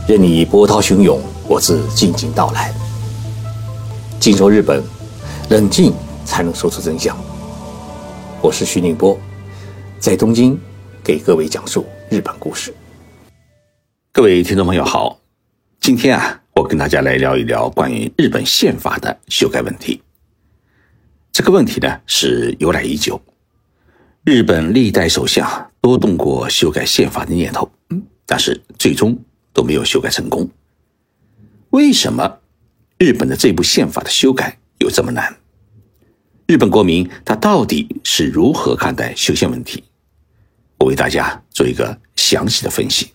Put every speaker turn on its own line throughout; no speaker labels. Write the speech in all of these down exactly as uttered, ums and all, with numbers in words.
任你波涛汹涌，我自静静到来。静说日本，冷静才能说出真相。我是徐宁波，在东京给各位讲述日本故事。
各位听众朋友好，今天啊，我跟大家来聊一聊关于日本宪法的修改问题。这个问题呢是由来已久，日本历代首相都动过修改宪法的念头，但是最终都没有修改成功。为什么日本的这部宪法的修改有这么难？日本国民他到底是如何看待修宪问题？我为大家做一个详细的分析。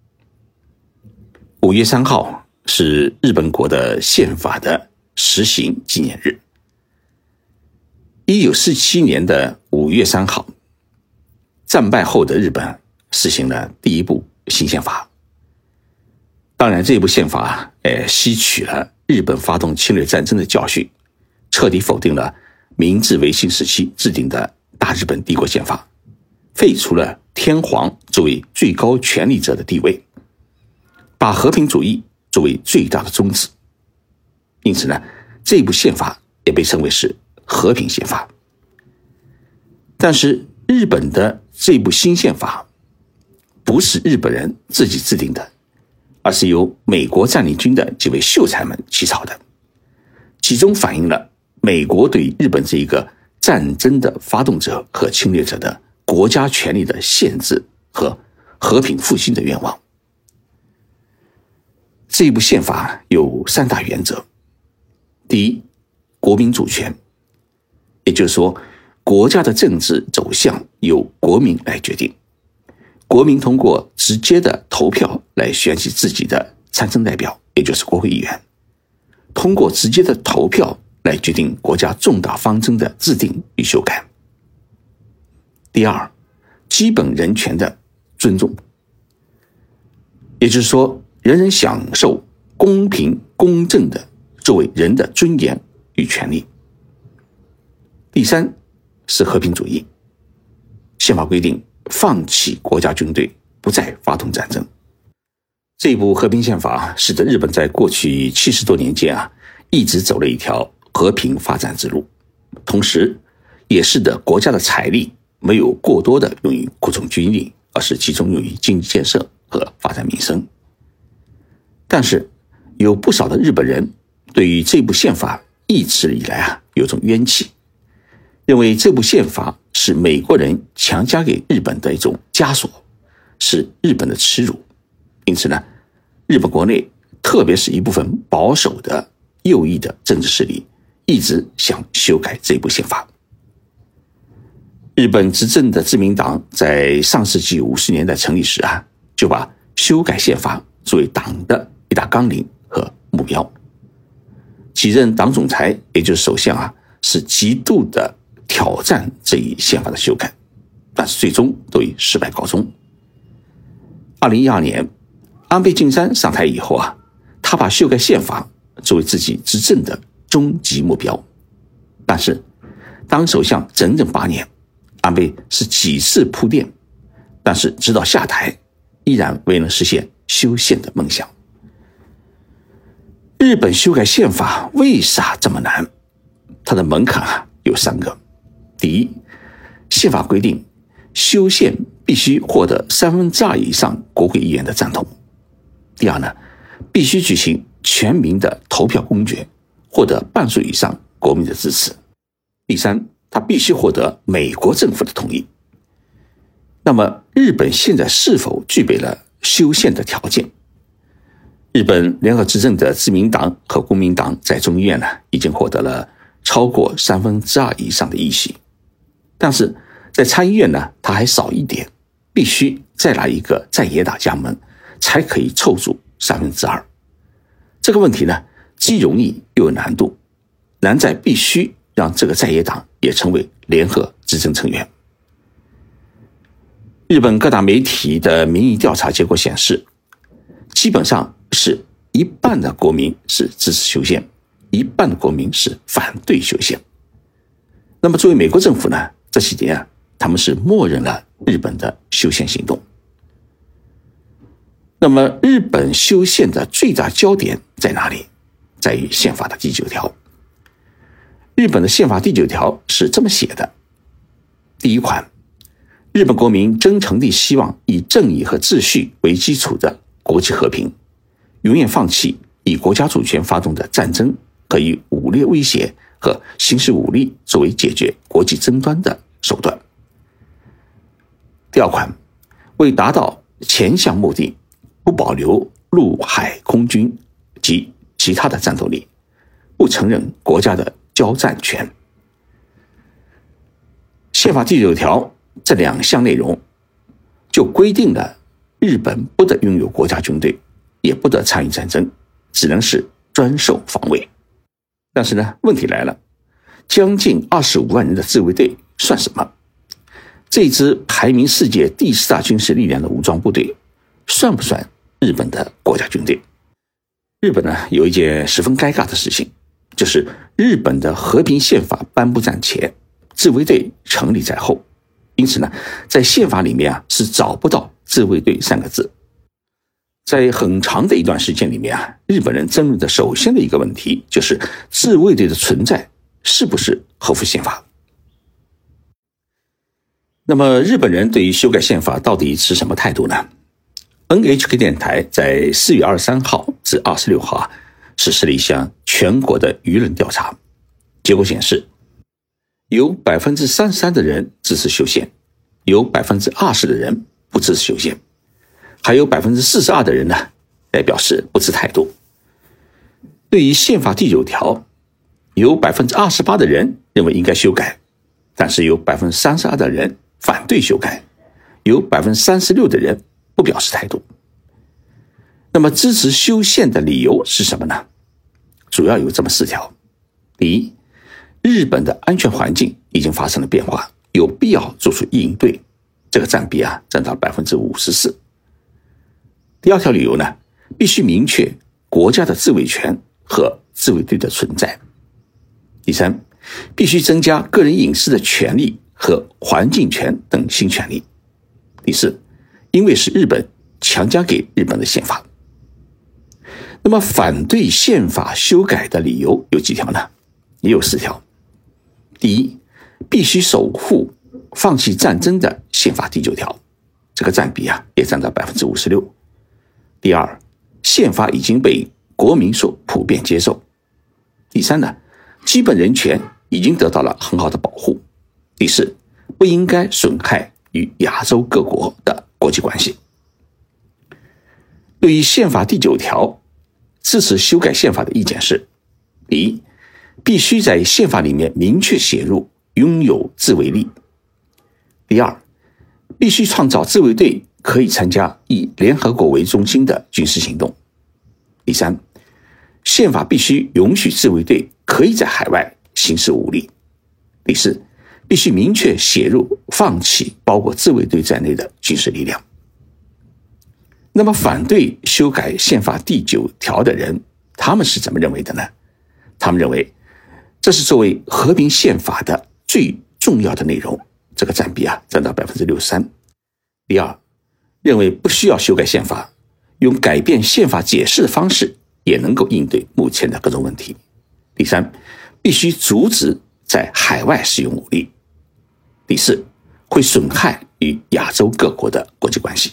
五月三号是日本国的宪法的实行纪念日。一九四七年的五月三号，战败后的日本实行了第一部新宪法。当然，这部宪法呃吸取了日本发动侵略战争的教训，彻底否定了明治维新时期制定的大日本帝国宪法，废除了天皇作为最高权力者的地位，把和平主义作为最大的宗旨。因此呢，这部宪法也被称为是和平宪法。但是日本的这部新宪法不是日本人自己制定的，而是由美国占领军的几位秀才们起草的，其中反映了美国对日本这一个战争的发动者和侵略者的国家权力的限制和和平复兴的愿望。这部宪法有三大原则。第一，国民主权，也就是说，国家的政治走向由国民来决定，国民通过直接的投票来选举自己的参政代表，也就是国会议员，通过直接的投票来决定国家重大方针的制定与修改。第二，基本人权的尊重，也就是说，人人享受公平公正的作为人的尊严与权利。第三是和平主义，宪法规定放弃国家军队，不再发动战争。这部和平宪法使得日本在过去七十多年间啊，一直走了一条和平发展之路，同时也使得国家的财力没有过多的用于扩充军力，而是集中用于经济建设和发展民生。但是有不少的日本人对于这部宪法一直以来啊有种冤气，认为这部宪法是美国人强加给日本的一种枷锁，是日本的耻辱。因此呢，日本国内特别是一部分保守的右翼的政治势力一直想修改这部宪法。日本执政的自民党在上世纪五十年代成立时啊，就把修改宪法作为党的一大纲领和目标。几任党总裁也就是首相啊，是极度的挑战这一宪法的修改，但是最终都以失败告终。二零一二年，安倍晋三上台以后啊，他把修改宪法作为自己执政的终极目标。但是当首相整整八年，安倍是几次铺垫，但是直到下台依然未能实现修宪的梦想。日本修改宪法为啥这么难？它的门槛啊有三个。第一，宪法规定修宪必须获得三分之二以上国会议员的赞同。第二呢，必须举行全民的投票公决，获得半数以上国民的支持。第三，它必须获得美国政府的同意。那么日本现在是否具备了修宪的条件？日本联合执政的自民党和公民党在众议院呢，已经获得了超过三分之二以上的议席，但是在参议院呢，它还少一点，必须再来一个在野党加盟，才可以凑足三分之二。这个问题呢，既容易又有难度，难在必须让这个在野党也成为联合执政成员。日本各大媒体的民意调查结果显示，基本上是一半的国民是支持修宪，一半的国民是反对修宪。那么作为美国政府呢，这几年啊，他们是默认了日本的修宪行动。 那么日本修宪的最大焦点在哪里？在于宪法的第九条。日本的宪法第九条是这么写的：第一款，日本国民真诚地希望以正义和秩序为基础的国际和平，永远放弃以国家主权发动的战争和以武力威胁和行使武力作为解决国际争端的手段。第二款，为达到前项目的，不保留陆海空军及其他的战斗力，不承认国家的交战权。宪法第九条这两项内容就规定了日本不得拥有国家军队，也不得参与战争，只能是专守防卫。但是呢，问题来了，将近二十五万人的自卫队算什么？这支排名世界第四大军事力量的武装部队算不算日本的国家军队？日本呢，有一件十分尴尬的事情，就是日本的和平宪法颁布在前，自卫队成立在后，因此呢，在宪法里面啊是找不到自卫队三个字。在很长的一段时间里面啊，日本人争论的首先的一个问题就是自卫队的存在是不是合乎宪法。那么日本人对于修改宪法到底持什么态度呢？ N H K 电台在四月二十三号至二十六号啊，实施了一项全国的舆论调查，结果显示，有 百分之三十三 的人支持修宪，有 百分之二十 的人不支持修宪，还有 百分之四十二 的人呢，来表示不持态度。对于宪法第九条，有 百分之二十八 的人认为应该修改，但是有 百分之三十二 的人反对修改，有 百分之三十六 的人不表示态度。那么支持修宪的理由是什么呢？主要有这么四条。第一，日本的安全环境已经发生了变化，有必要做出应对，这个占比啊占到 百分之五十四。第二条理由呢，必须明确国家的自卫权和自卫队的存在。第三，必须增加个人隐私的权利和环境权等新权利。第四，因为是日本强加给日本的宪法。那么反对宪法修改的理由有几条呢？也有四条。第一，必须守护放弃战争的宪法第九条，这个占比啊也占到 百分之五十六。第二，宪法已经被国民所普遍接受。第三呢，基本人权已经得到了很好的保护。第四，不应该损害与亚洲各国的国际关系。对于宪法第九条，支持修改宪法的意见是：第一，必须在宪法里面明确写入拥有自卫力；第二，必须创造自卫队可以参加以联合国为中心的军事行动；第三，宪法必须允许自卫队可以在海外行使武力；第四，必须明确写入放弃包括自卫队在内的军事力量。那么反对修改宪法第九条的人，他们是怎么认为的呢？他们认为这是作为和平宪法的最重要的内容，这个占比啊占到 百分之六十三。第二，认为不需要修改宪法，用改变宪法解释的方式也能够应对目前的各种问题。第三，必须阻止在海外使用武力。第四，会损害与亚洲各国的国际关系。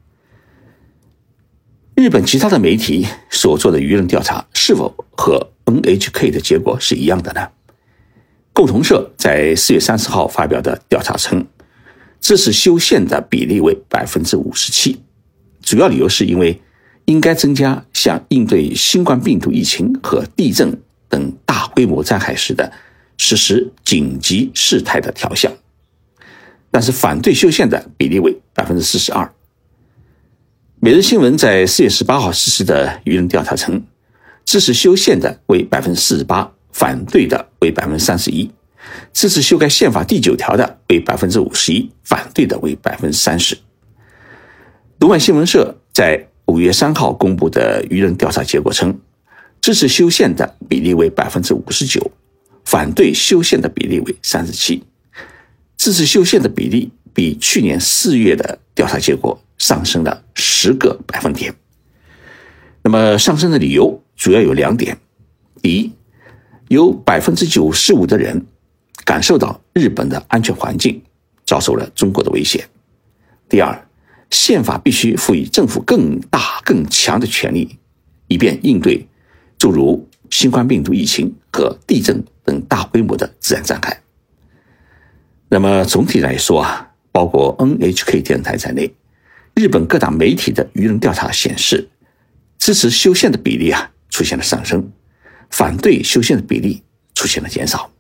日本其他的媒体所做的舆论调查是否和 N H K 的结果是一样的呢？共同社在四月三十号发表的调查称，支持修宪的比例为 百分之五十七， 主要理由是因为应该增加像应对新冠病毒疫情和地震等大规模灾害时的实施紧急事态的条项，但是反对修宪的比例为 百分之四十二。每日新闻在四月十八号实施的舆论调查称，支持修宪的为 百分之四十八， 反对的为 百分之三十一， 支持修改宪法第九条的为 百分之五十一， 反对的为 百分之三十。 读卖新闻社在五月三号公布的舆论调查结果称，支持修宪的比例为 百分之五十九， 反对修宪的比例为三十七，支持修宪的比例比去年四月的调查结果上升了十个百分点。那么上升的理由主要有两点：第一，有 百分之九十五 的人感受到日本的安全环境遭受了中国的威胁；第二，宪法必须赋予政府更大更强的权力，以便应对诸如新冠病毒疫情和地震等大规模的自然灾害。那么总体来说啊，包括 N H K 电视台在内，日本各大媒体的舆论调查显示，支持修宪的比例啊出现了上升，反对修宪的比例出现了减少。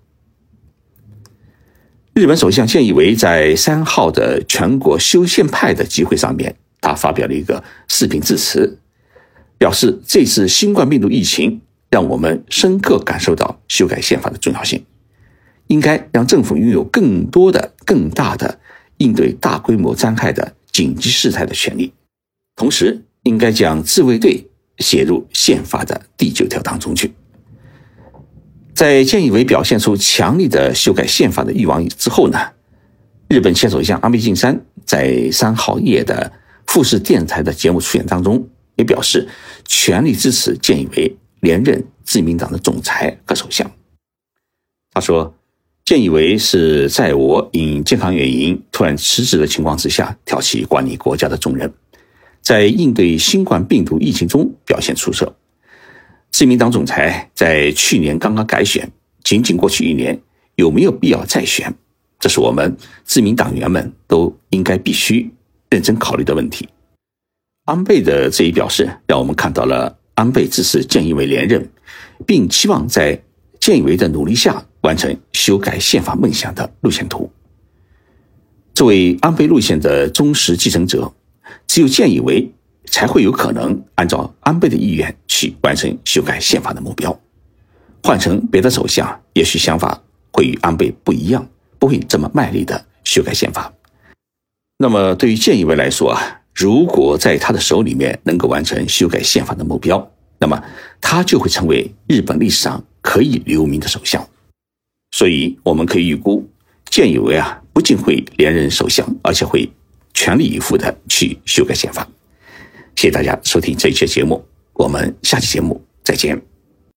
日本首相菅义伟在三号的全国修宪派的集会上面，他发表了一个视频致辞，表示这次新冠病毒疫情让我们深刻感受到修改宪法的重要性，应该让政府拥有更多的更大的应对大规模灾害的紧急事态的权利，同时应该将自卫队写入宪法的第九条当中去。在菅义伟表现出强力的修改宪法的欲望之后呢，日本前首相安倍晋三在三号夜的富士电视台的节目出演当中也表示全力支持菅义伟连任自民党的总裁和首相。他说，菅义伟是在我因健康原因突然辞职的情况之下挑起管理国家的重任，在应对新冠病毒疫情中表现出色。自民党总裁在去年刚刚改选，仅仅过去一年，有没有必要再选？这是我们自民党员们都应该必须认真考虑的问题。安倍的这一表示，让我们看到了安倍支持菅义伟连任，并期望在菅义伟的努力下完成修改宪法梦想的路线图。作为安倍路线的忠实继承者，只有菅义伟才会有可能按照安倍的意愿去完成修改宪法的目标。换成别的首相，也许想法会与安倍不一样，不会这么卖力的修改宪法。那么对于菅义伟来说啊，如果在他的手里面能够完成修改宪法的目标，那么他就会成为日本历史上可以留名的首相。所以我们可以预估，菅义伟啊不仅会连任首相，而且会全力以赴的去修改宪法。谢谢大家收听这一期节目，我们下期节目再见。